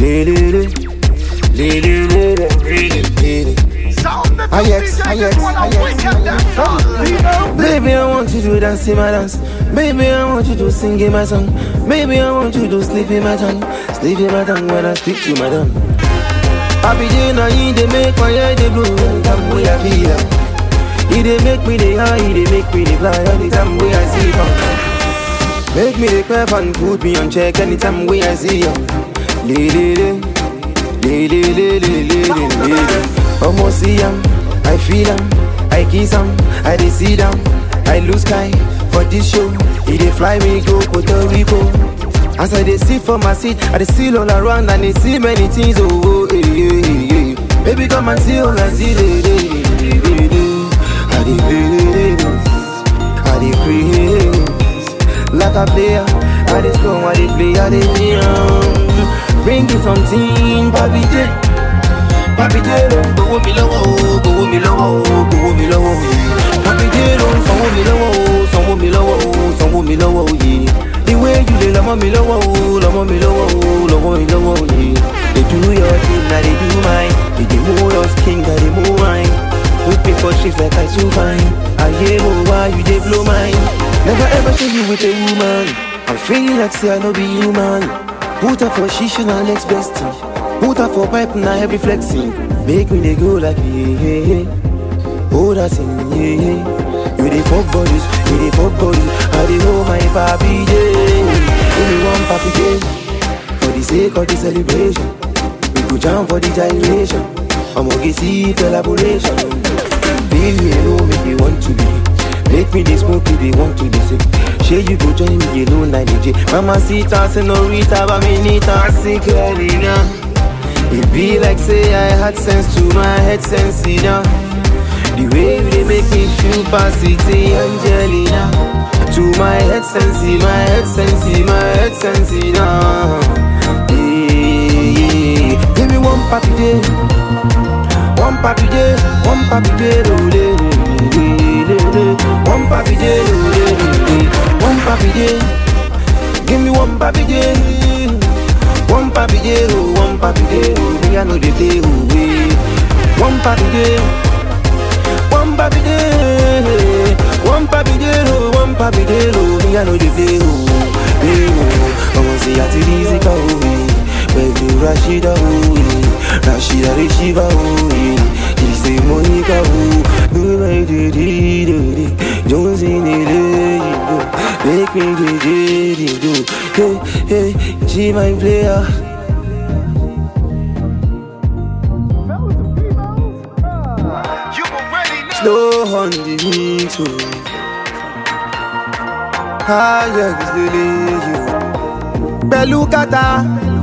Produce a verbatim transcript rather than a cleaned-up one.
Lele, lele, lele, lele, lele. Ajax, Ajax, Ajax. Baby, I want you to dance in my dance. Baby, I want you to sing in my song. Baby, I want you to sleep in my tongue. Sleep in my tongue when I speak to my tongue. Happy day now, he dey make my head dey blue. Anytime way I feel am, he dey make me dey high, he dey make me dey fly. Anytime way I see him, make me dey clever and put me on check. Anytime way I see him, lele, lele, lele, lele, lele. Almost see him, I feel him, I kiss him, I dey see them, I lose sky for this show. He dey fly me go Puerto Rico. As I dey sit for my seat, I dey see all around and dey see many things. Oh, oh hey, hey, hey, hey. Baby, come and see all I see. Hey, hey, hey, hey, hey. I dey play, I dey play like a player. I dey score, I dey play, I dey play. Bring you something, Papi J. Papi J, go me low, go me low, go me low. Papi J, sanwó mi lọ́wọ́, sanwó mi lọ́wọ́, sanwó mi lọ́wọ́, yeah. The way you dey lọ́mọ mi lọ́wọ́, lọ́mọ mi lọ́wọ́, lọ́mọ mi lọ́wọ́, yeah. They do your thing, now they do mine. They dey move your skin, now they move mine. We pay for shit like I too fine. I hear why you dey blow mine. Never ever see you with a woman. I'm feeling like say I no be human. Put her for shisha na next best thing. Put her for pipe na heavy flexing. Make me dey go like yeah, yeah, yeah. Oh that thing, yeah, yeah. You dey fuck bodies, you dey fuck bodies. I dey hold my Papi J. Give me one Papi J. For the sake of the celebration, we go jam for the gyration. I'm gonna see collaboration. Baby, you know me, they want to be. Make me they smoke me, they want to be sick. Share you go join me, you know, nine D J. Mamacita, senorita, baminita, sicarina. It be like say I had sense to my head sense, you know. The way they make me feel past it, Angelina. To my head sense, my head sense, my head sense, you know. Yeah, yeah. Give me one Papi J. One Papi J, one Papi J, one Papi J, one Papi J. Give me one Papi J, one Papi J, one Papi J. Me I know the day away. One Papi J, one Papi J, one Papi J, one Papi J. Me I know the day away. I want to see how it easy go away. When you Rashida, oh, Rashida Rishiva, oh, he say Monica, oh, do my diddy, diddy, Jones in the make me diddy, do, hey, hey, she my player. Slow on the mix, oh, higher is the lady, Belukata.